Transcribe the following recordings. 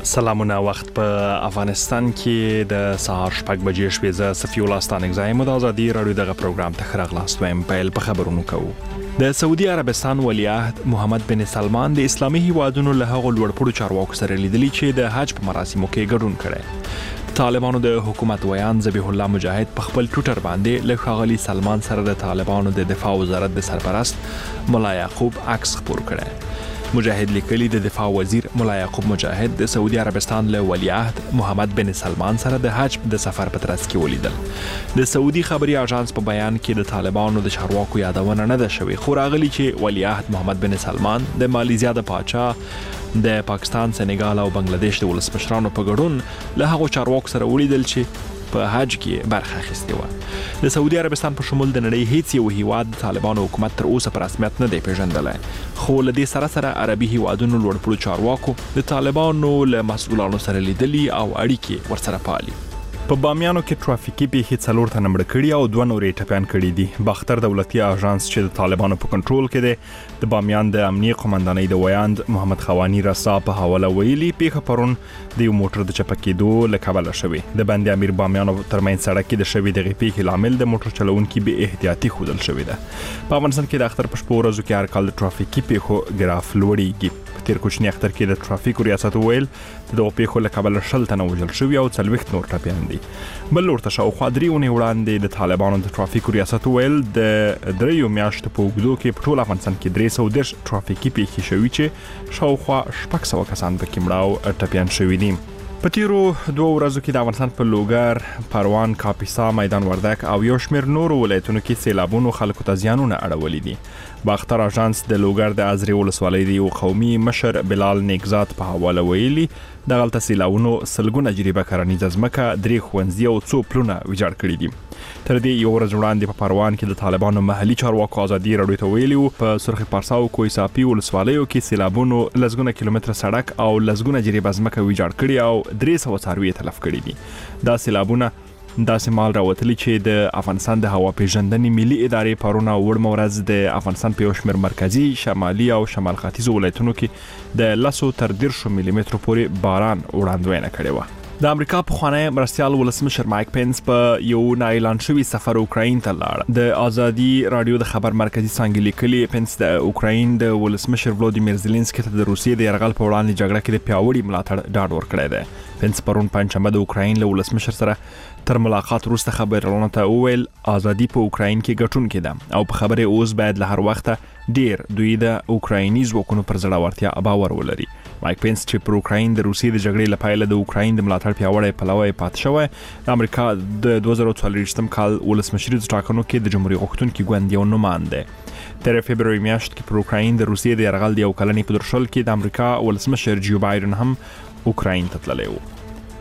سلامونه وخت په افغانستان کې د سهار شپږ بجې شوې زه صفي الله ستانګزای مو د ازادي رادیو دغه پروګرام ته خراغلاست وایم پیل په خبرونو کوو. د سعودي عربستان ولیعهد محمد بن سلمان د اسلامي هیوادونو له هغو لوړپوړو چارواکو سره لیدلي چې د حج په مراسمو کې ګډون کړي. طالبانو د حکومت ویان ذبیح الله مجاهد په خپل ټویټر باندې له ښاغلي سلمان سره د طالبانو د دفاع وزارت د سرپرست ملا یعقوب عکس خپور کړي. مجاهد لیکلي د دفاع وزیر ملا یعقوب مجاهد د سعودي عربستان له ولیعهد محمد بن سلمان سره د حج د سفر په ترڅ کې ولیدل. د سعودي خبري اژانس په بیان کې د طالبانو د چارواکو یادونه نه ده شوې، خو راغلي چې ولیعهد محمد بن سلمان د مالیزیا د پاچا د پاکستان، سنگال او بنگلاديش د ولسمشرانو په ګډون له هغو چارواکو سره ولیدل چې په حج کې برخه اخیستې و. د سعودي عربستان په شمول د نړۍ هیڅ یو هیواد د طالبانو حکومت تر اوسه په رسمیت نه دی پیژندلی، خو له دې سره عربي هیوادونو لوړپوړو چارواکو د طالبانو له مسؤلانو سره لیدلي او اړیکې ورسره پالي. په بامیانو کې ټرافیکي پیښې 4 تنه مړه کړي او 2 نورې ټپیان کړي دي. باختر دولتي اژانس چې د طالبانو په کنټرول کې دی د بامیان د امنیه قومندانۍ د ویاند محمد خوانی رسا په حواله ویلي پیښه پرون د یو موټر د چپه کېدو له کبله شوې. د بند امیر بامیانو ترمنځ سړک کې د شوې دغې پیښې لامل د موټر چلوونکي بې احتیاطي ښودل شوې ده. په افغانستان کې د اختر په شپو ورځو کې هر کال د ټرافیکي پیښو ګراف لوړیږي. په تیر کوچني اختر کې د ټرافیکو ریاست ویل د دغو پیښو له کبله 20 تنه وژل شوي او 40 نور ټپیان دي. بل ورته شاوخوا 3 اونۍ وړاندې د طالبانو د ټرافیکو ریاست ویل د 3 میاشتو په اوږدو کې په ټول افغانستان کې 310 ټرافیکي پیښې شوي چې شاوخوا 600 کسان پکې مړه او ټپیان شوي دي. په تیرو 2 ورځو کې د افغانستان په لوګر، پروان، کاپیسا، میدان وردګ او یو شمېر نورو ولایتونو کې سیلابونو خلکو ته زیانونه اړولي دي. باختر اژانس د لوګر د ازرې ولسوالۍ د یو قومي مشر بلال نیکزاد په حواله ویلي دغلته سیلابونو سلګونه جریبه کرنیزه ځمکه، 3 ښوونځي او 2 پلونه ویجاړ کړي دي. تر دې یو ورځ وړاندې په پروان کې د طالبانو محلي چارواکو ازادي رادیو ته ویلي وو په سرخ پارسا او کوه صافي ولسوالیو کې سیلابونو لسګونه کیلومتره سړک او لسګونه جریبه ځمکه ویجاړ کړي او 300 څاروي تلف کړي دي. دا سیلابونه داسې مال راوتلي چې د افغانستان د هوا پیژندنې ملي ادارې پرونه وړمه ورځ د افغانستان په یو شمېر مرکزي، شمالي او شمال ختیځو ولایتونو کې د 10 تر 13 ملي مترو پورې باران وړاندوینه کړې وه. د امریکا پخوانی مرستیال ولسمشر مایک پینس په یو نااعلان شوي سفر اوکراین ته لاړ. د ازادي رادیو د خبر مرکزي څانګې لیکلي پینس د اوکراین د ولسمشر ولودیمیر زيلنسکي ته د روسیې د یرغل په وړاندې جګړه کې د پیاوړي ملاتړ ډاډ ورکړی دی. پینس پرون پنځشنبه د اوکراین له ولسمشر سره تر ملاقات وروسته خبرونه ته وویل ازادي په اوکراین کې ګټونکې ده او په خبره اوس باید له هر وخته ډیر دوی د اوکرایني ځواکونو پر زړورتیا باور ولري. مایک پینس چې پر اوکراین د روسیې د جګړې لپاره د اوکراین د ملاتړ پیاوړی پلوی پاتې شوی، د امریکا د 2024 کال ولسمشریزو ټاکنو کې د جمهوریت غوښتونکي ګوند یو نماینده. تر فبرवरी میاشت کې پر اوکراین د روسیې د یرغل د یو کلنې په درشل کې د امریکا ولسمشر جو بایدن هم اوکراین ته تللی و.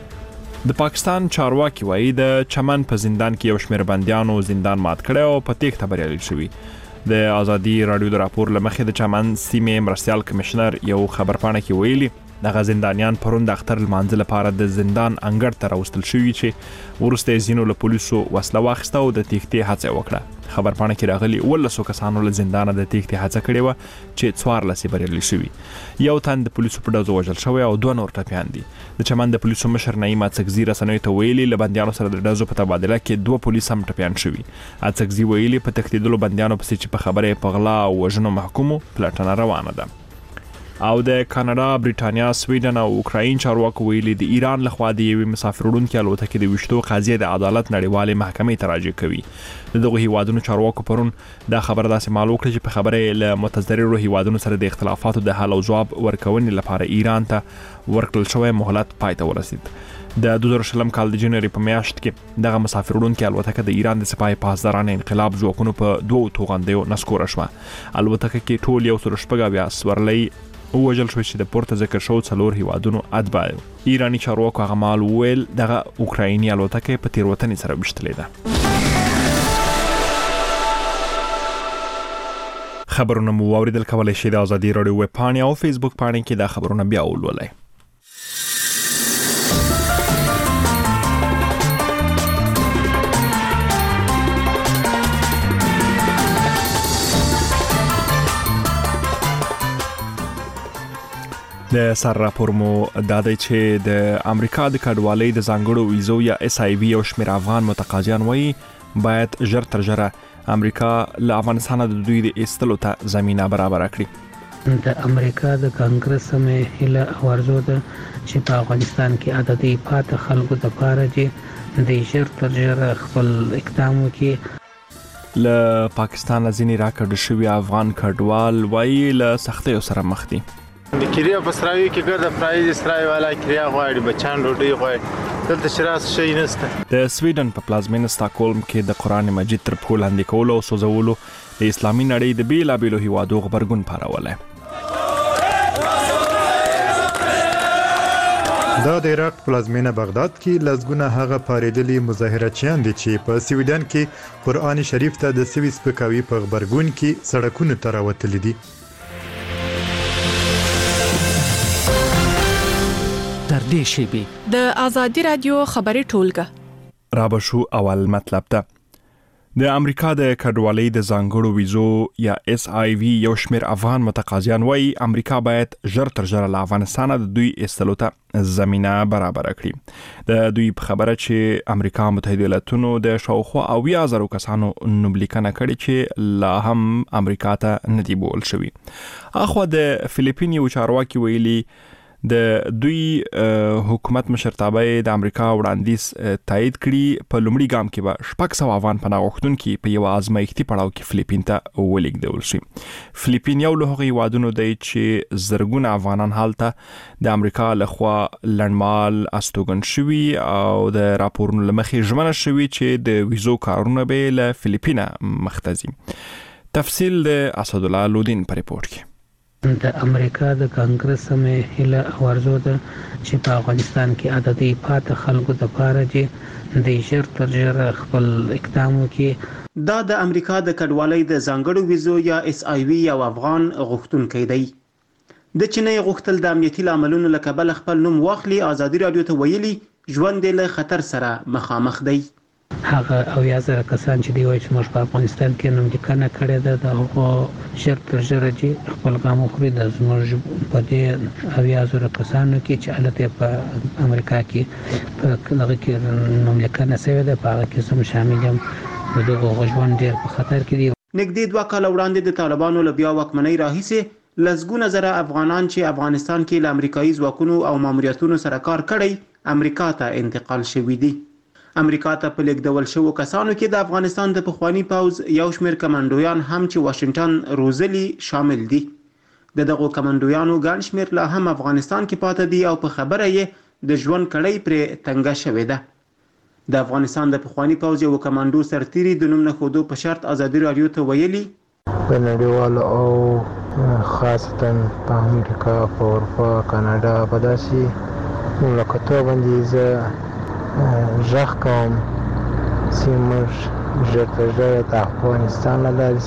د پاکستان چارواکي وایي د چمن په زندان کې یو شمېر بندیانو زندان مات کړی او په تېښته بریالي شوي. د ازادي رادیو د راپور لمخې د چمن سیمې مرستیال کمشنر یو خبرپاڼه کې ویلي دغه زندانیان پرون د اختر لمانځه لپاره د زندان انګړ ته راوستل شوي چې وروسته یې ځینو له پولیسو وسله واخیسته او د تېښتې هڅه وکړه. خبرپاڼه کې راغلي 19 کسانو له زندانه د تېښتې هڅه کړې وه چې 14 یې بریالي شوي. یو تن د پولیسو په ډزو وژل شوی او 2 نور ټپیان دي. د چمن د پولیسو مشر نعیم اڅکزي رسنیو ته ویلي له بندیانو سره د ډزو په تبادله کې 2 پولیس هم ټپیان شوي. اڅکزي ویلي په تښتېدلو بندیانو پسې چې په خبره یې په غلا او وژنو محکومو پلټنه روانه ده. او د کاناډا، بریټانیا، سویډن او اوکراین چارواکو ویلي د ایران لخوا د یوې مسافر وړونکي الوتکې د 20 قضیې د عدالت نړیوالې محکمې ته راجع کوي. د دغو هیوادونو چارواکو پرون دا خبره داسې معلوم کړه چې په خبره له متضررو هیوادونو سره د اختلافاتو د حل او ځواب ورکونې لپاره ایران ته ورکړل شوی مهلت پای ته ورسید. د 2020 کال د جنوري په میاشت کې دغه مسافر وړونکي الوتکه د ایران د سپاه پاسداران انقلاب ځواکونو په 2 توغندیو نسکوره شوه. الوتکه کې ټول 114 سورلۍ وژل شوی چې د پورته ذکر شوو 4 هیوادونو اتباع. ایرانی چارواکو هغه مهال وویل دغه اوکرایني الوتکه په تېروتنې سره ویشتلې ده. خبرونه مو واوریدل، کولی شئ د ازادي رادیو ویب پاڼې او فیسبوک پاڼې کې دا خبرونه بیا ولولئ. د سر راپور مو دا دی چې د امریکا د کډوالۍ د ځانګړو ویزو یا SIV او شمیر افغان متقاضیان وایي باید ژر تر ژره امریکا له افغانستان د دوی د ایستلو ته زمينه برابر کړي. د امریکا د کانګرس مې هله ورزو ده چې په افغانستان کې عددي پات خلکو د پاره چې د ژر تر ژره خپل اقدام وکړي. له پاکستان ځینې راکړل شوی افغان کډوال وایي له سختیو سره مخ دي. د کریه په سراوي کې ګرځه پرایز سراوي والا کریه غواړي بچان ډوډۍ غواړي دلته شراس شي نشته. د سویډن په پلازمینه سټاکهولم کې د قران مجید تر پښو لاندې کولو او سوزولو د اسلامي نړۍ د بیلابېلو هیوادو غبرګون پارولای. دا د عراق پلازمینه بغداد کې لزګونه هغه پاریدلي مظاهرچیان دي چې په سویډن کې قران شریف ته د سوي سپکاوي په غبرګون کې سړکونو ته راوتلي دي. تر دې شیبي د آزادي رادیو خبري ټولګه رابشو اول مطلب ته د امریکا د کډوالۍ د ځانګړو ویزو یا SIV یو شمیر افغان متقاضیان وایي امریکا باید ژر تر ژره له افغانستان د دوی ایستلو ته زمينه برابر کړي. د دوی په خبره چې امریکا متحده ایالاتونو د شاوخوا 80,000 کسانو نوملیکنه کړي چې لا هم امریکا ته نه دی بول شوی. اخو د فلیپین یو چارواکي ویلي د دوی حکومت مشرتابه د امریکا وړاندیز تایید کړي په لومړي ګام کې به 600 افغان پناه غوښتونکي په یو ازمایښتي پړاو کې فلیپین ته ولیږدول شي. فلیپین یو له هغو هیوادونو دی چې زرګونه افغانان هلته د امریکا لخوا لړمال استوګن شوي او د راپورونو لمخې ژمنه شوي چې د ویزو کارونه به له فلیپینه مختزي. تفصیل د اسد الله لودین په ریپورت کې. د امریکا د کانګرس مې هله ورزو ده چې په افغانستان کې عددي پات خلکو د پاره چې د ژر تر ژره خپل اقدام وکړي. دا د امریکا د کډوالۍ د ځانګړو ویزو یا SIV یو افغان غوښتونکی دی. د چینای غوښتل د امنیتي لاملونو له کبله خپل نوم واخلي. آزادي رادیو ته ویلي ژوند له خطر سره مخامخ دی. هغه 80,000 کسان چې دی وایي چې موږ په افغانستان کې نوملیکنه کړې ده د هغو ژر تر ژره چې خپل ګام وخوري د زموږ په دې 80,000 کسانو کې چې هلته په امریکا کې په دغه کې نوملیکنه شوې ده په هغه کې زه شامل یم. د دغو ژوند ډېر په خطر کې دی. نږدې 2 کاله وړاندې د طالبانو له بیا واکمنۍ راهیسې لسګونه زره افغانان چې افغانستان کې له امریکایي ځواکونو او ماموریتونو سره کار کړی امریکا ته انتقال شوي دي. امریکا ته په لیږدول شوو کسانو کې د افغانستان د پخوانی پوځ یو شمېر کمانډویان هم چې واشنگټن روزلي شامل دي. دغه کمانډویانو ګڼ شمېر لا هم افغانستان کې پاتې دي او په خبره یې د ژوند کړۍ پرې تنګه شوې ده. د افغانستان د پخوانی پوځ یو کمانډو سرتیري د نوم نه ښودو په شرط آزادي رادیو ته ویلي په نړیوالو او خاصتا په امریکا په اروپا کاناډا په داسې مملکتو باندې زه ژغ کوم چې موږ ژر تر ژره د افغانستان له لارې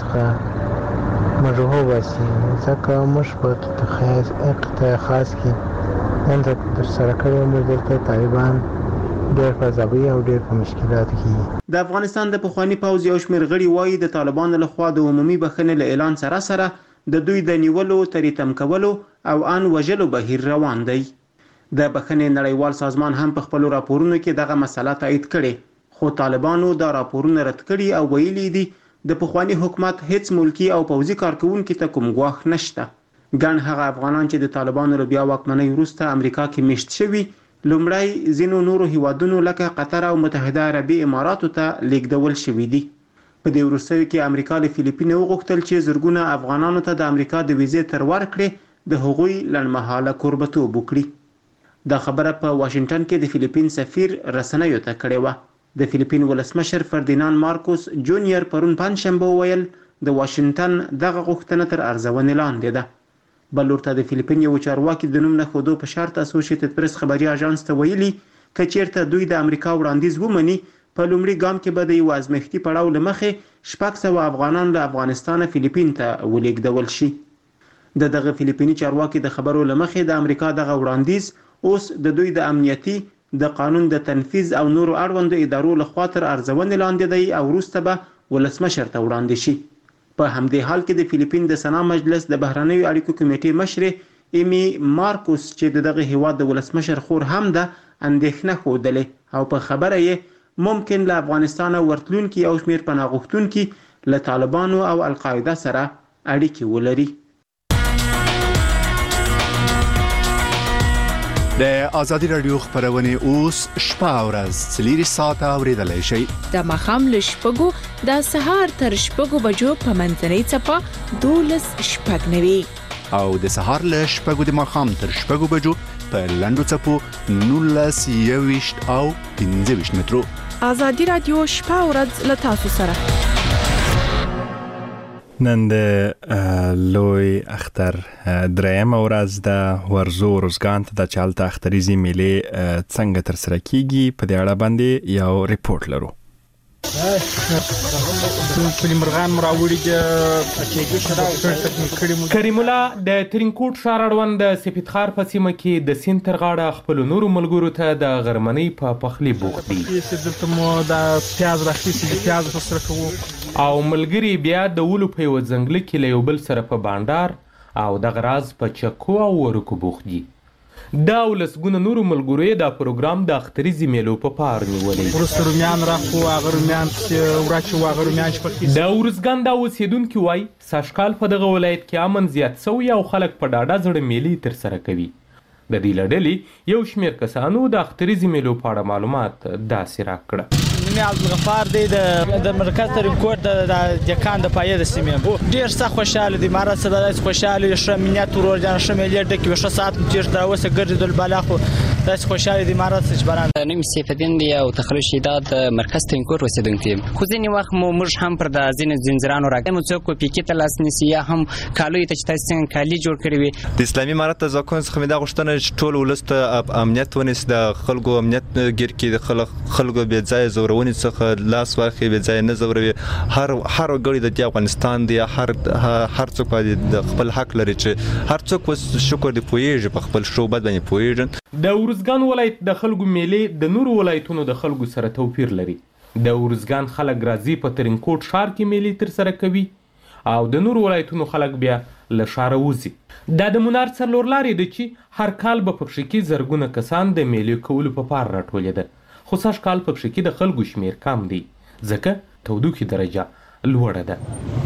څخه موږ وباسي ځکه موږ په قطاع خاص کې دلته ترسره کړی موږ دلته طالبان ډېر په ځابۍ او ډېر په مشکلاتو کې. د افغانستان د پخواني پوځ یو شمېر غړي وایي د طالبانو لخوا د عمومي بخښنې له اعلان سره سره د دوی د نیولو تریتم کولو او ان وژلو بهیر روان دی. د بخښنې نړیوال سازمان هم په خپلو راپورونو کې دغه مسله تایید کړې، خو طالبانو دا راپورونه رد کړي او ویلي دي د پخواني حکومت هیڅ ملکی او پوځي کارکونکو ته کوم ګواښ نشته. ګڼ هغه افغانان چې د طالبانو له بیا واکمنۍ وروسته امریکا کې میشت شوي لومړی ځینو نورو هیوادونو لکه قطر او متحده عربي اماراتو ته لیږدول شوي دي. په دې وروستیو کې امریکا له فلیپین وغوښتل چې زرګونه افغانانو ته د امریکا د ویزې تر ورکړې د هغوی لنډمهاله کوربتوب وکړي. دا خبره په واشنگټن کې د فلیپین سفیر رسنیو ته کړې وه. د فلیپین ولسمشر فردیناند مارکوس جونیور پرون پنجشنبه وویل د واشنگټن دغه غوښتنه تر ارزونې لاندې ده. بل ورته د فلیپین یو چارواکي د نوم نه ښودو په شرط اسوسییټډ پریس خبري اژانس ته ویلي که چیرته دوی د امریکا وړاندیز ومني په لومړي ګام کې به د یو ازمایښتي پړاو له مخې 600 افغانان له افغانستانه فلیپین ته ولیږدول شي. دغه فلیپیني چارواکي د خبرو له مخې د امریکا دغه وړاندیز اوس د دوی د امنیتي د قانون د تنفیذ او نورو اړوندو ادارو لخوا تر ارزونې لاندې دی او وروسته به ولسمشر ته وړاندې شي. په همدې حال کې د فلیپین د سنا مجلس د بهرنیو اړیکو کمیټې مشر ایمی مارکوس چې دغه هیواد د ولسمشر خور هم ده اندېښنه ښودلې او په خبره یې ممکن له افغانستانه ورتلونکي او شمېر پناه غوښتونکي له طالبانو او القاعده سره اړیکې ولري. د آزادي رادیو خبرونه اوس شپه او ورځ 4 ساعته اوریدلای شئ. د مخام له شپږو د سهار تر شپږو بجو په منځنۍ څپه 12:09 او د سهار له شپږو د مخام تر شپږو بجو په لنډو څپو 19 او 15 مترو. آزادي رادیو شپه او ورځ له تاسو سره. نن د لوی اختر دریم ورځ د ورزو روزګان ته د چالت اختریزي میلې څنګه تر سره کیږي په دې اړه باندې یو ریپورت لرو. پلیمرغان مراوړي کریم الله د ترینکوټ ښار اړوند د سپیدخار په سیمه کې د سیند تر غاړه خپل نورو ملګرو ته د غرمنۍ په پخلي بوخت دي. دلته مو د پیاز راخیستي د پیاز په سره کوو او ملګری بیا د ولو په یو ځنګل کې له یو بل سره په بانډار او د غراز په چکو او ورکو بوخت دي. دا ولسګونه نورو ملګرو دا پروګرام د اختریزي میلو په پار نیولې. ورسره رومیان راخو هغه رومیان چې وراچو هغه رومیان چې پکې د ورزګان دا اوسیدونکو وای ساشکال په دغه ولایت کې امن زیات سوی او خلک په ډاډه زړه میلې تر سره کوي. د دې لړلې یو شمېر کسانو د اختریزي میلو په اړه معلومات داسې راکړه. نومي عبدالغفار دی د مرکز ترینکوټ د دکان د پایې د سیمې ډېر سخت خوشحاله دي. امارات سره داسې خوشحاله ښه مینیت ورور جان ښه میلې ډکې ښه ساعت مو تېر تر اوسه ګرځېدل بالا خو داسې خوشحاله دي امارات څخه چې باران. نوم سیف الدین دی او تخلص شیداد د مرکز ترینکوټ اوسېدونکی یم. خو ځینې وخت موږ هم پر د ځینې زنځیرانو راګرځو څوک پیکې ته لاس نیسي یا هم کالو ته چې تاسو څنګه کالي جوړ کړی وي. د اسلامي امارت د ځواکونو څخه مې دا غوښتنه چې ټول ولس ته امنیت ونیسي د خلکو امنیت ګیر کې د خلکو بې ځایه زورونې څخه لاس واخلي بې ځایه نه زوروي. هر وګړی د افغانستان دی هر څوک باندې د خپل حق لري چې هر څوک شکر دی پوهیږي په خپل شوبت باندې پوهیږي. د ورزګان ولایت د خلکو میلې د نورو ولایتونو د خلکو سره توپیر لري. د ورزګان خلک راځي په ترینکوټ ښار کې میلې تر سره کوي او د نورو ولایتونو خلک بیا له ښاره وځي. دا د منار څلور لارې ده چې هر کال به په کې زرګونه کسان د میلې کولو په پار راټولېده. خو سږ کال په کې د خلکو شمیر کم دی ځکه تودوخې درجه لوړه ده.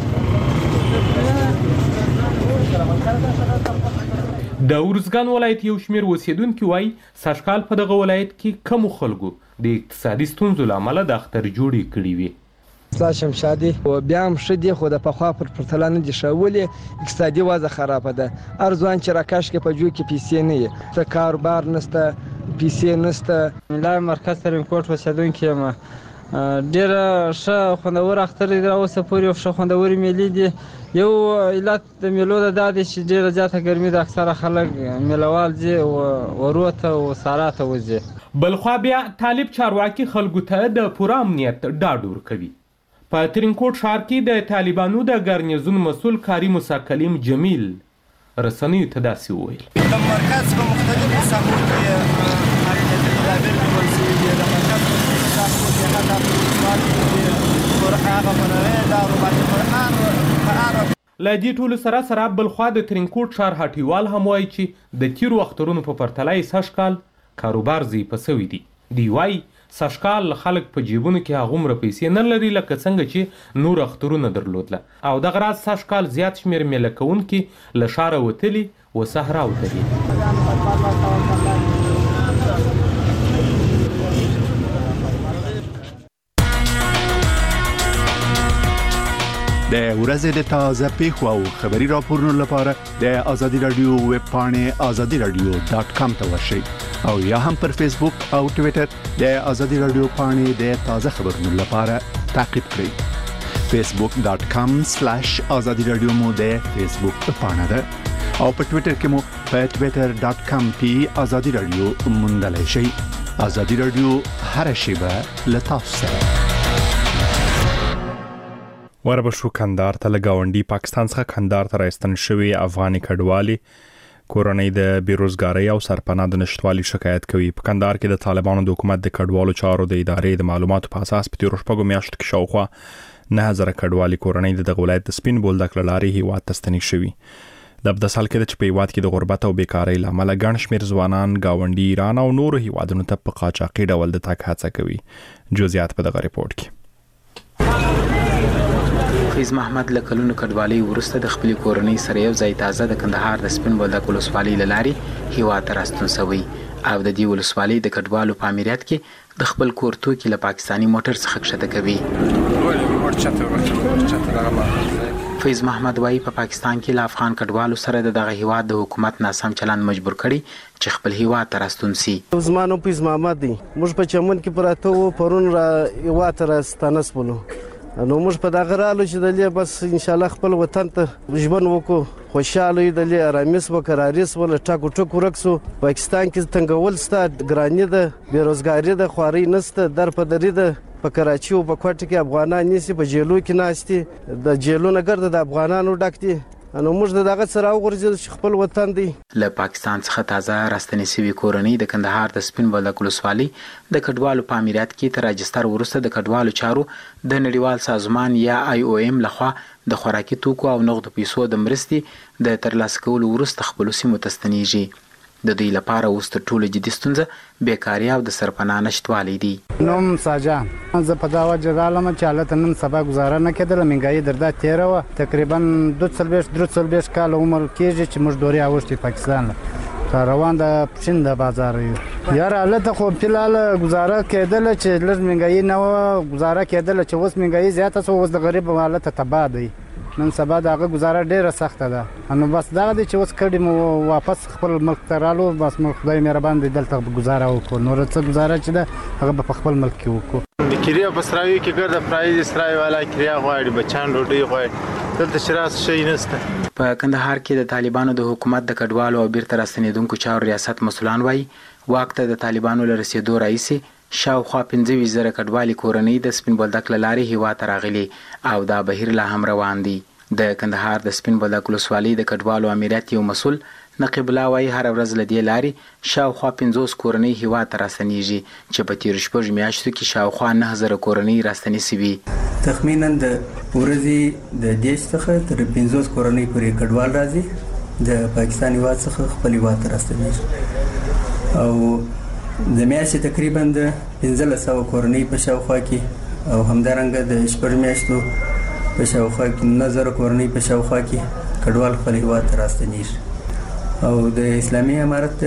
د ورزګان ولایت یو شمیر اوسیدونکي وایي سږ کال په دغه ولایت کې کمو خلکو د اقتصادي ستونزو له امله د اختر جوړې کړې وي. اصلاح شمشادي و بیا هم ښه دي خو د پخوا پر پرتله نه دي ښه. ولې اقتصادي وضع خرابه ده. هر ځوان چې راکش کې په جو کې پیسې نه وي ته کاروبار نشته پیسې نشته. لا مرکز ترینکوټ اوسېدونکی یم. ډېره ښه خوندور اختر دی اوسه پورې او ښه خوندورې میلې دي. یو علت د میلو دا دی چې ډېره زیاته ګرمي د اکثره خلک میلوال ځي ورو ته او سارا ته وځي. بلخوا بیا طالب چارواکي خلکو ته د پوره امنیت ډاډ ورکوي. په ترینکوټ ښار کې د طالبانو د ګارنیزون مسؤل کاري موسی کلیم جمیل رسنیو ته داسې وویل. د مرکز په مختلفو ساحو کې تدابیر نیول شوي دي. د مرکز په ساحو کې هغه له دې ټولو سره بلخوا د ترینکوټ ښار هټیوال هم وایي چې د تیرو اخترونو په پرتله یې سږ کال کاروبار ضعیفه سوی دی. دوی وایي سږ کال خلک په جیبونو کې هغومره پیسې نه لري لکه څنګه چې نور اخترونه درلودله او دغه راز سږ کال زیات شمېر میله کوونکي له ښاره وتلي و صحراو ته دي. د ورځې د تازه پیښو او خبري راپورونو لپاره د آزادي رادیو ویب پاڼې azadiradio.com ته ورشئ او یا هم پر فیسبوک او ټوئیټر د آزادي رادیو پاڼې د تازه خبرونو لپاره تعقیب کړئ. facebook.com/azadiradio مو د فیسبوک پاڼه ده او په ټوئیټر کې مو په twitter.com/azadiradio موندلای شئ. آزادي رادیو هر شیبه له تاسو سره. وربشو کندهار ته لګاونډي پاکستان څخه کندهار ته راستن شوی افغاني کډوالي کورنۍ د بیروزګاری او سرپناه د نشټوالي شکایت کوي. په کندهار کې د طالبانو د حکومت د کډوالو چارو د ادارې د معلوماتو په اساس په تیرو شپږو میاشتو کې شاوخوا 9000 کډوالي کورنۍ د ولایت د سپین بولدک لارې هیواد ته ستنې شوي. د سال کې د هیواد کې د غربت او بیکارۍ لامل ګڼ شمېر ځوانان گاونډي ایران او نورو هیوادونو ته په قاچاقي ډول د تګ هڅه کوي. جزئیات په دغه ریپورت کې. فیض محمد له کلونو کډوالۍ وروسته د خپلې کورنۍ سره یو ځای تازه د کندهار د سپین بولدک ولسوالۍ له لارې هیواد ته راستون شوی او د دې ولسوالۍ د کډوالو په امریت کې د خپل کور توکي له پاکستاني موټر څخه کښته کوي. فیض محمد وايي په پاکستان کې له افغان کډوالو سره دغه هیواد د حکومت ناسم چلند مجبور کړي چې خپل هیواد ته راستون شي. زمانو فیض محمد دی موږ په چمن کې پراته وو پرون را هیواد ته راستانه سپلو نو موږ په دغه رالو چې د لې بس ان شاء الله خپل وطن ته ژوند وکړو خوشاله د لې آرامیس وکراریس ول ټاکو ټکو رکسو. پاکستان کې تنګول ستا ګرانی ده بیروزګاری ده خواري نسته در په دری ده په کراچي او په کوټه کې افغانان نيسي په جیلو کې ناشتي د جیلو نه ګرځي د افغانانو ډکتي نو موږ دغه سره وګرځي چې خپل وطن دی. له پاکستان څخه تازه راستنې شوی کورنۍ د کندهار د سپین بولدک ولسوالۍ د کډوالو په امریت کې تر راجستر وروسته د کډوالو چارو د نړیوال سازمان یا IOM لخوا د خوراکي توکو او نغدو پیسو د مرستې د ترلاسه کولو وروسته خپل سیمو ته ستنیږي. د دوی لپاره اوس تر ټولو جدي ستونزه بیکاري او د سرپناه نشټوالی دی. نوم ساجان زه په دا وجه رالم چې حالت نن سبا گزاره نه کېدله مهنګایي دردا تیره وه تقریبا 243 کال عمر کېږي چې موږ ډورې اوښتې پاکستان له روان د پښین د بازار یو یاره هلته خو فلحال گزاره کېدله چې لږ مهنګایي نه وه گزاره کېدله چې اوس مهنګایي زیاته شوه اوس د غریب حالت تباه دی نن سبا د هغه گزاره ډیره سخته ده نو بس دغه دی چې اوس کډې مو واپس خپل ملک ته رالو بس مو خدای مهربان دی دلته گزاره وکړو نور څه گزاره چې ده هغه به په خپل ملک کې وکړو. د کریا په سراوي کې ګرځه پرایز سراوي والا کریا غواړي بچان ډوډۍ غواړي دلته شراس شي نشته. په کندهار کې د طالبانو د حکومت د کډوالو او بیرته راستنیدونکو چارو ریاست مسولان وايي واک ته د طالبانو له رسیدو راځي شاوخوا 15,000 کډوالي کورنۍ د سپین بولدک له لارې هیواد ته راغلي او دا بهیر لا هم روان دي. د کندهار د سپین بولدک ولسوالۍ د کډوالو امریت یو مسؤل نقیب الله وايي هر ورځ له دې لارې شاوخوا 50 کورنۍ هیواد ته راستنیږي چې په تیر شپږ میاشتو کې شاوخوا 9,000 کورنۍ راستنې شوي. تخمینا د ورځې د دیش څخه تر 50 کورنۍ پورې کډوال راځي د پاکستان هیواد څخه خپل هیواد ته راستنیږي او د میاشتې تقریبا د 1500 کورنۍ په شاوخوا کې او همدارنګه د شپږ میاشتو په شاوخوا کې 9,000 کورنۍ په شاوخوا کې کډوال خپل هیواد ته راستنیږي او د اسلامي امارت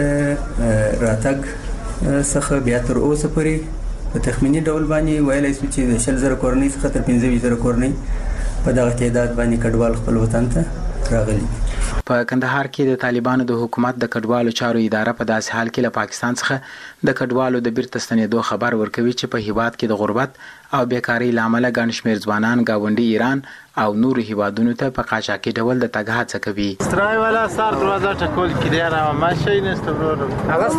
راتګ څخه بیا تر اوسه پورې په تخمینی ډول باندې ویلای شو چې د 10,000 کورنۍ څخه تر 15,000 کورنۍ په دغه تعداد باندې کډوال خپل وطن ته راغلي. په کندهار کې د طالبانو د حکومت د کډوالو چارو اداره په داسې حال کې له پاکستان څخه د کډوالو د بیرته ستنېدو خبر ورکوي چې په هیواد کې د غربت او بیکارۍ لامل ګڼ شمېر ځوانان گاونډي ایران او نورو هیوادونو ته په قاچاقي ډول د تګ هڅه کوي. سترای والا سار دروازه ټکول کړي را ما شي نشته ورو هغه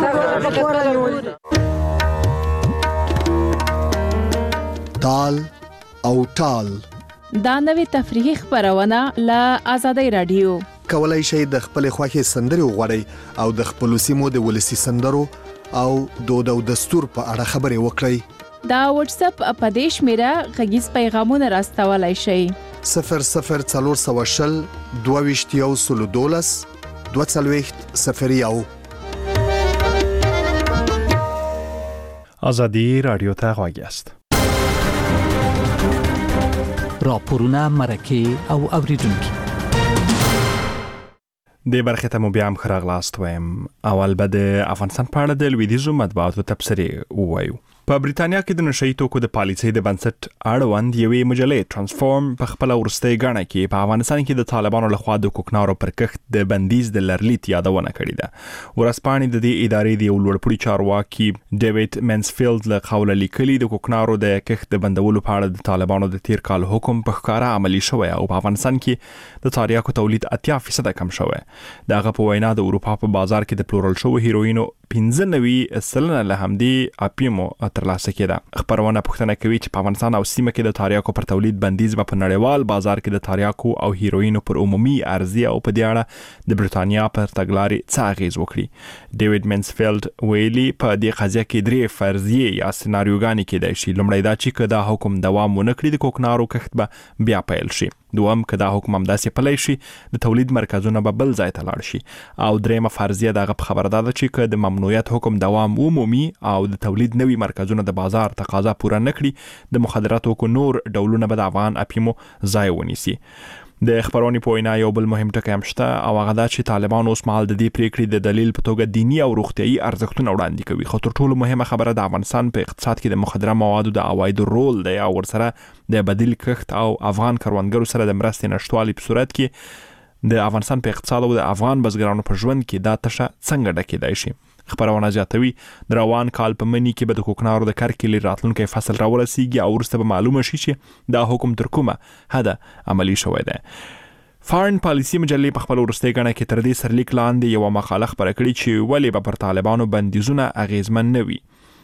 ستاره تال او ټال دا نوې تفریحي خبرونه له آزادۍ رادیو کولای شئ د خپل خوښي سندري وغوړئ او د خپل سیمو د ولسی سندرو او دود او دستور په اړه خبرې وکړئ. دا واتس اپ اپدیش میرا غږیز پیغامونه راستولای شئ 0040 22 22 آزادی رادیو ته غوږی است. راپورونه مرکه او اوریدونکو د برخه ته مو بیا هم خراغلاست وایم. اول به د افغانستان په اړه د لویدیځو مطبوعاتو تبصرې ووایو. په بریتانیا کې د نشئی توکو د پالیسۍ د بنسټ اړوند یوې مجلې ترانسفورم په خپل ورستۍ غاڼه کې په افغانستان کې د طالبانو لخوا د کوکنارو پر کښت د بندیز د لرلیت یادونه کړې ده. ورسپانې د دې ادارې د یو لوړپوړي چارواکي ډیوډ منسفیلد له قوله لیکلي د کوکنارو د کښت د بندولو په اړه د طالبانو د تیر کال حکم په ښکاره عملی شوی او په افغانستان کې د تریاکو تولید 80% کم شوی. دغه په وینا د اروپا په بازار کې د پلورل شوو هیروینو 95% له همدې اپیمو ترلاسه کېده. خبرونه پوښتنه کوي چې په افغانستان او سیمه کې د تریاکو پر تولید بندیز په نړیوال بازار کې د تریاکو او هیروینو پر عمومي عرضه او په دې اړه د بریتانیا پر تګلارې څه اغیز وکړي. ډیوډ منسفیلد ویلي په دې قضیه کې درې فرضیې یا سناریوګانې کېدای شي. لومړی دا چې دا حکم دوام ونه کړي د کوکنارو کښت به بیا پیل شي. دوم که دا حکم همداسې پلی شي د تولید مرکزونه به بل ځای ته لاړ شي او دریمه فرضیه دغه په خبره ده چې که د ممنوعیت حکم دوام ومومي او د تولید نوي مرکزونه د بازار تقاضا پوره نکړي د مخدراتو کو نور ډولونه به د افغان اپیمو ځای ونیسي. د خبرونې په وینا یو بل مهم ټکی هم شته او هغه دا چې طالبان اوس مهال د دې پریکړې د دلیل په توګه دینی او روغتیايي ارزښتونه وړاندې کوي. خو تر ټولو مهمه خبره د افغانستان په اقتصاد کې د مخدره موادو د عوایدو رول دی او ورسره د بدیل کښت او افغان کروندګرو سره د مرستې نشټوالي په صورت کې د افغانستان په اقتصاد او د افغان بزګرانو په ژوند کې دا تشه څنګه ډکېدای شي. خبرونه زیاتوي د روان کال په مني کې به د کوکنارو د کرکیلي راتلونکي فصل راورسیږي او وروسته به معلومه شي چې دا حکم تر کومه حده عملی شوی دی. فارن پالیسی مجلې په خپل وروستۍ غڼه کې تر دې سرلیک لاندې یو مقاله خپره کړې چې ولې به پر طالبانو بندیزونه اغیزمن نه وي.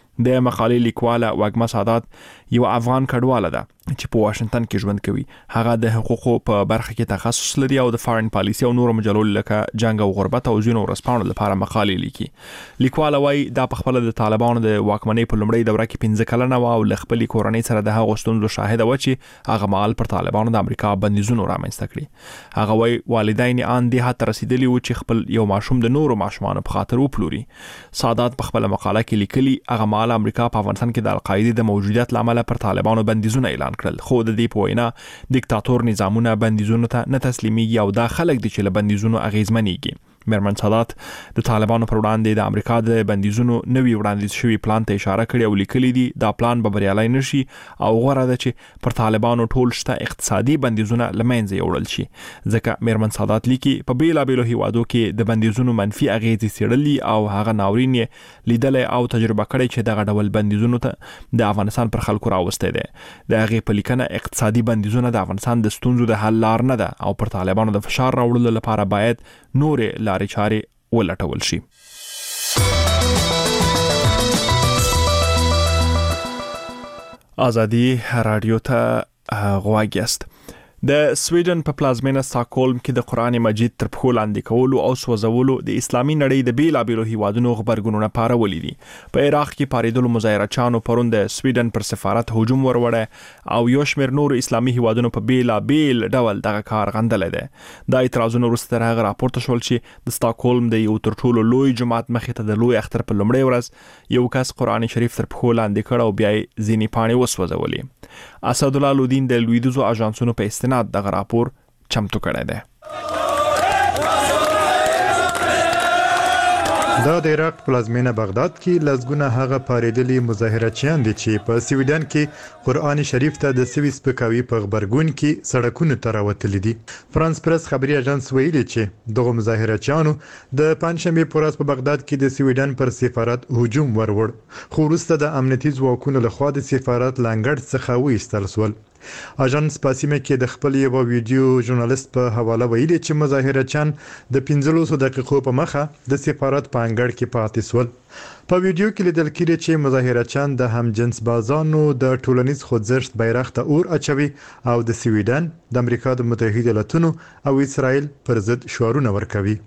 د مقالې لیکواله وګما سادات یو افغان کډواله ده چې په واشنگټن کې ژوند کوي. هغه د حقوقو په برخه کې تخصص لري او د فارن پالیسی او نورو مجلو لکه جنگ او غربت او ځینو ورسپانو لپاره مقالې لیکي. لیکواله وايي دا په خپل د طالبانو د واکمنۍ په لومړۍ دوره کې 15 کلنه و او ل خپل کورنۍ سره د هغو ستونزو شاهده و چې هغه مال پر طالبانو د امریکا بندیزونو رامنځته کړي. هغه وايي والدین ان دې حتی رسیدلی و چې خپل یو ماشوم د نورو ماشومانو په خاطر وپلوري. سادات په خپل مقاله کې لیکلي هغه مال امریکا په افغانستان کې د القاعده د موجودیت لامل پر طالبانو بندیزونه اعلان کړل. خو د دې په وینا دیکتاتور نظامونه بندیزونو ته نه تسلیميږي او دا خلک دي چې له بندیزونو اغیزمنېږي. میرمن سادات د طالبانو پر وړاندې د امریکا د بندیزونو نوي وړاندیز شوی پلان ته اشاره کړې او لیکلي دي دا پلان به بریالي نشي او غوړه ده چې پر طالبانو ټول شته اقتصادي بندیزونه لمنځه یوړل شي. ځکه میرمن سادات لیکي په بیلابیلو هیوادو کې د بندیزونو منفي اغیزې څېړلي او هغه ناورین یې لیدل او تجربه کړی چې دغه ډول بندیزونو ته د افغانستان پر خلکو راوسته دي. د هغه په لیکنه اقتصادي بندیزونه د افغانستان د ستونزو د حل لار نه ده او پر طالبانو د فشار راوړلو لپاره باید نورې لارې چارې ولټول شي. آزادی رادیو ته غواړئ است. د سویډن په پلازمینه سټاکهولم کې د قرآن مجید تر پښو لاندې کولو او سوځولو د اسلامي نړۍ د بیلابیلو هیوادونو غبرګونونه پارولي دي. په عراق کې پاریدلو مظاهرچیانو پرون د سویډن پر سفارت هجوم وروړی او یو شمېر نورو اسلامي هیوادونو په بیلابیل ډول دغه کار غندلی دی. دا اعتراضونه وروسته تر هغه راپورته شول چې د سټاکهولم د یو تر ټولو لوی جماعت مخې ته د لوی اختر په لومړۍ ورځ یو کس قرآن شریف تر پښو لاندې کړ او بیا یې ځینې پاڼې وسوځولې. اسدالله لودین د لویدیځو اژانسونو په استناد دغه راپور چمتو کړی دی. دا د عراق پلازمینه بغداد کې لزګونه هغه پاریدلي مظاهرچیان دي چې په سویډن کې قرآن شریف ته د سوي سپکاوي په غبرګون کې سړکونو ته راوتلي دي. فرانس پریس خبري اژانس ویلي چې دغه مظاهرچیانو د پنځشنبه په ورځ په بغداد کې د سویډن پر سفارت هجوم وروړ خو وروسته د امنیتي ځواکونو لخوا د سفارت لنګړ څخه وایستل شول. اژانس پاسیمه کې د خپل یو ویډیو ژورنالیست په حواله ویلي چې مظاهرچیان د 15 دقیقو په مخه د سفارت په انګړ کې پاتې شول. په ویډیو کې لیدل کېږي چې مظاهرچیان د همجنس بازانو د ټولنیز خوځښت بیرغ ته اور اچوي او د سویډن، د امریکا د متحده ایالاتونو او اسرائیل پر ضد شعارونه ورکوي.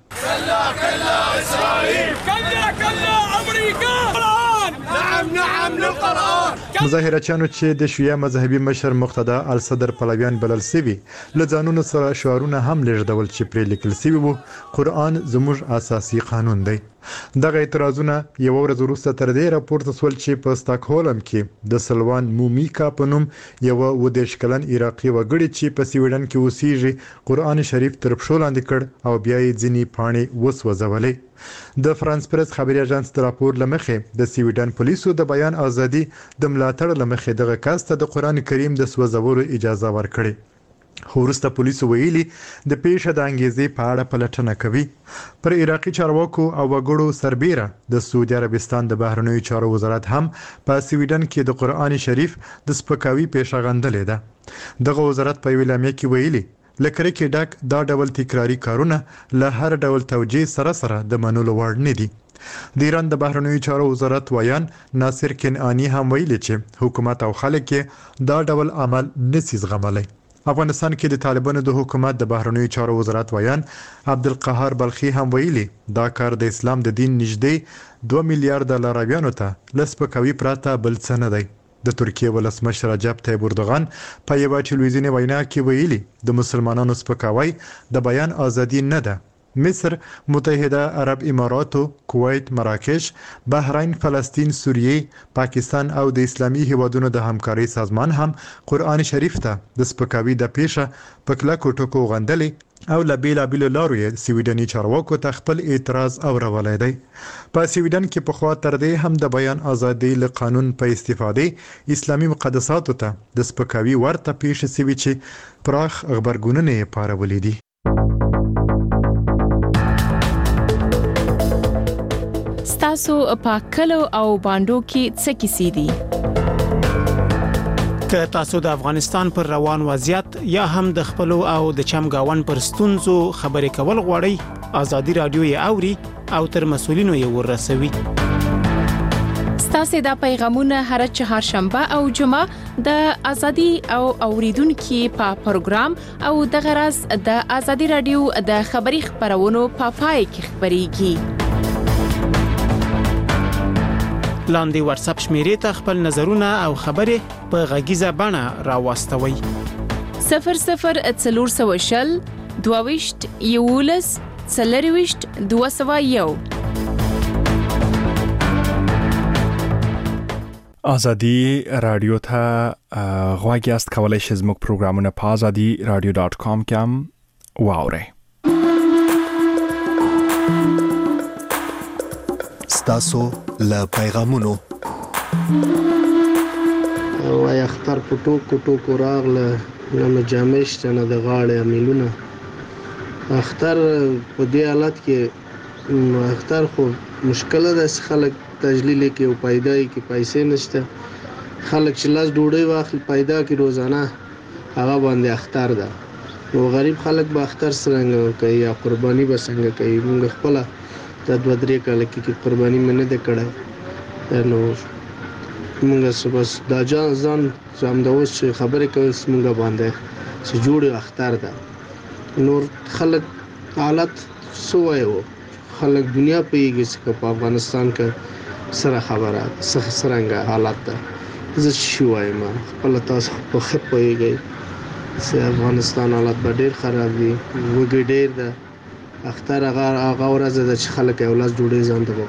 مظاهرچیانو چې د شیعه مذهبي مشر مقتدا الصدر پلویان بلل سوي له ځانونو سره شعارونه هم لېږدول چې پرې لیکل سوي وو قرآن زموږ اساسي قانون دی. دغه اعتراضونه یو ورځ وروسته تر دې راپورته شول چې په سټاکهولم کې د سلوان مومیکا په نوم یو 22 کلن عراقي وګړي چې په سویډن کې اوسېږي قرآن شریف تر پښو لاندې کړ او بیا یې ځینې پاڼې وسوځولې. د فرانس پریس خبري اژانس د راپور لمخې د سویډن پولیسو د بیان ازادي د ملاتړ لمخې دغه کس ته د قرآن کریم د سوځولو اجازه ورکړي. خو وروسته پولیسو ویلي د پیښه د انګیزې په اړه پلټنه کوي. پر عراقي چارواکو او وګړو سربیره د سعودي عربستان د بهرنیو چارو وزارت هم په سویډن کې د قرآن شریف د سپکاوي پیښه غندلې ده. دغه وزارت په ویلامه کې ویلي لکه کې ډاک دا ډول تکراری کارونه له هر ډول توجیه سره د منلو وړ نه دي. د ایران د بهرنیو چارو وزارت ویان ناصر کنعانی هم ویلي چې حکومت او خلک دا ډول عمل نسی زغملی. افغانستان کې د طالبانو د حکومت د بهرنیو چارو وزارت ویان عبدالقهار بلخي هم ویلي دا کار د اسلام د دین نږدې 2 میلیارډ لارویانو ته لسپکوي پراته بل څه نه دی. د ترکیه ولسمشر رجب طیب اردوغان په یوه ټلویزیوني وینا کې ویلي د مسلمانانو سپکاوی د بیان ازادي نه ده. مصر، متحده عرب اماراتو، کویت، مراکش، بحرین، فلسطین، سوریه، پاکستان او د اسلامي هیوادونو د همکارۍ سازمان هم قرآن شریف ته د سپکاوي د پیښه په کلکو ټکو غندلې او له بیلابیلو لارو یې سویډني چارواکو ته خپل اعتراض اورولی دی. په سویډن کې پخوا تر دې هم د بیان ازادي له قانون په استفادې اسلامي مقدساتو ته د سپکاوي ورته پیښې سوي چې پراخ غبرګونونه یې پارولي دي. ستاسو په کلو او باندو کې څه کیسې دي؟ که تاسو د افغانستان پر روان وضعیت یا هم د خپل او د چمګاون پر ستونزو خبرې کول غواړئ، ازادي رادیو یې اوري او تر مسولینو یې ورسوي. ستاسو د پیغامونه هر چهارشنبه او جمعه د ازادي او اوریدونکو په پروګرام او د غرض د ازادي رادیو د خبري خبرونو په پای کې خبريږي. لاندې واتس اپ شمیرې ته خپل نظرونه او خبرې په غږیزه بڼه راوستوي. 0040 22 11 40 201. ازادي رادیو ته غواړئ است کولای شئ زموږ پروګرامونه په azadiradio.com کې هم واورئ. ستاسو له پیغامونو وای اختر پټو راغله نو جامې شته نه د غاړې امیلونه اختر په دې حالت کې اختر خو مشکل ده خلک تجلیل کې او پیدای کې پیسې نشته خلک چې لاس ډوډۍ واخلي پیدا کې روزانه هغه باندې اختر ده نو غریب خلک به اختر څنګه کوي یا قرباني به څنګه کوي موږ خپل د 2-3 کال کې قرباني منه ده کړه نو موږ بس دا ځان زم د اوس خبرې کوي موږ باندې چې جوړ اختر ده نور خلک حالت سوایو خلک دنیا پیږي چې په افغانستان کې سره خبره سرنګ حالت ده زه شوای ما خپل تاسو په خپويږي چې افغانستان حالت به ډیر خراب دي وګ ډیر ده اختر هغه ورځ ده چې خلک یو لاس ډوډۍ ځان ته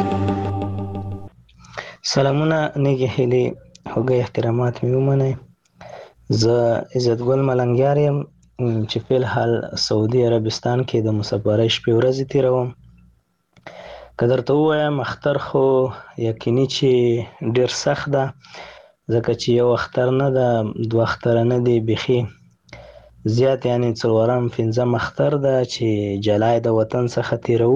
وکړي. سلامونه نیګه هلي هغه احترامات مې ومنه. زه عزت ګل ملنګیار یم چې په الحال سعودي عربستان کې د مسافرۍ شپې ورځې تیروم. قدر ته وایم اختر خو یقیني چې ډیر سخت ده ځکه چې یو اختر نه ده دوه اختر نه دي بخي زیات یعنی څلورم پنځم اختر ده چې جلای د وطن څخه تیرو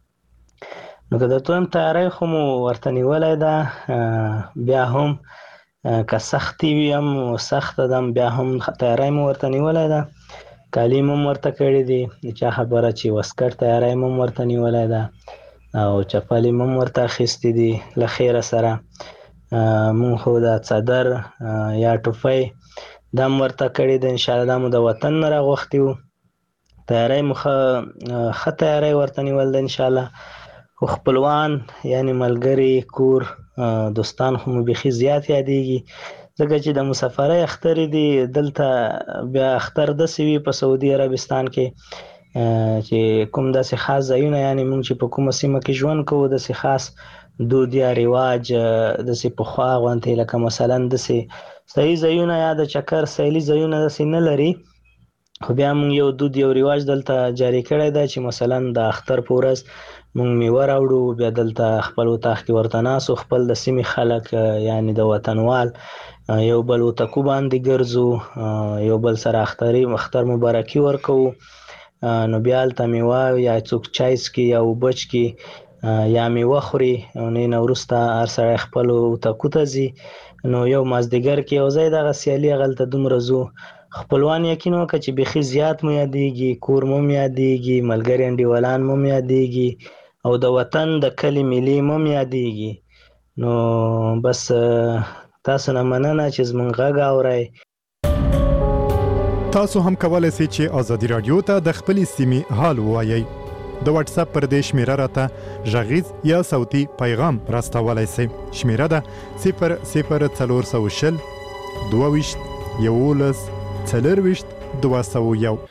نو که د تویم تیاری خو مو ورته نیولای ده بیا هم که سختي وي هم سخته ده بیا هم تیاری مو ورته نیولای ده کالي مو ورته کړي دي چا خبره چې وسکټ تیاری مو ورته نیولای ده او چپلې مو ورته اخیستې دي له خیره سره مونږ خو د څادر یا ټوپۍ دا ورته کړي د ان شاء الله مو د وطن نه راغوښتي وو تیاری مو ښه تیاری ورته نیول ده ان شاء الله خو خپلوان یعنی ملګري کور دوستان خو مو بیخي زیات یادېږي ځکه چې د مسافرۍ اختر دي دلته بیا اختر داسې وي په سعودي عربستان کې چې کوم داسې خاص ځایونه یعنی مونږ چې په کومه سیمه کې ژوند کوو داسې خاص دود یا رواج داسې پخوا غوندې لکه مثلا داسې صحیح ځایونه یا د چکر سیلي ځایونه داسې نه لري خو بیا مونږ یو دود یو رواج دلته جاری کړی دی چې مثلا د اختر په ورځ مونږ میوه راوړو بیا دلته خپل اتاق کې ورته ناستو خپل د سیمې خلک یعنی د وطنوال یو بل اتاقو باندې ګرځو یو بل سره اختر مبارکي ورکوو نو بیا هلته میوه یا څوک چای څکي یا اوبه څکي یا میوه خوري نه وروسته هر سړی خپلو اتاقو ته ځي نو یو مازدیګر کې یو ځای دغه سیالي هغلته دومره ځو خپلوان یقین وکړه چې بیخي زیات مو یادېږي کور مو یادېږي ملګري انډیوالان مو یادېږي او د وطن د کلي ملي مو یادېږي نو بس تاسو نه مننه چې زموږ غږ اورئ تاسو هم کولای شئ چې ازادي رادیو ته د خپلې سیمې حال ووایئ د واتس اپ پر دې شمیره راته غږیز یا صوتي پیغام راستولای شئ. شمیره ده 00420 22 11 24 201.